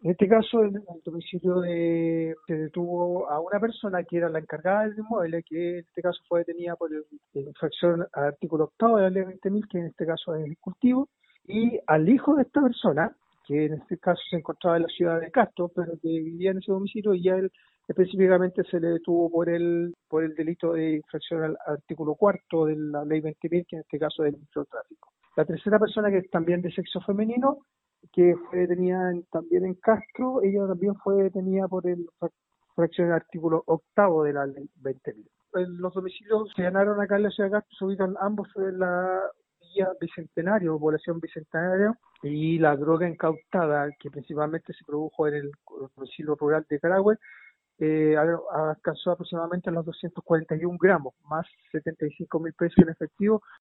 En este caso, en el domicilio se detuvo a una persona que era la encargada del inmueble, que en este caso fue detenida por infracción al artículo octavo de la ley 20.000, que en este caso es el cultivo, y al hijo de esta persona, que en este caso se encontraba en la ciudad de Castro, pero que vivía en ese domicilio, y a él específicamente se le detuvo por el delito de infracción al artículo cuarto de la ley 20.000, que en este caso es el microtráfico. La tercera persona, que es también de sexo femenino, que fue detenida también en Castro, ella también fue detenida por el fracción del artículo octavo de la ley 20.000. Los domicilios se allanaron acá en la ciudad de Castro, se ubican ambos en la Villa Bicentenario, población Bicentenario, y la droga incautada, que principalmente se produjo en el domicilio rural de Carahue, alcanzó aproximadamente los 241 gramos, más 75.000 pesos en efectivo.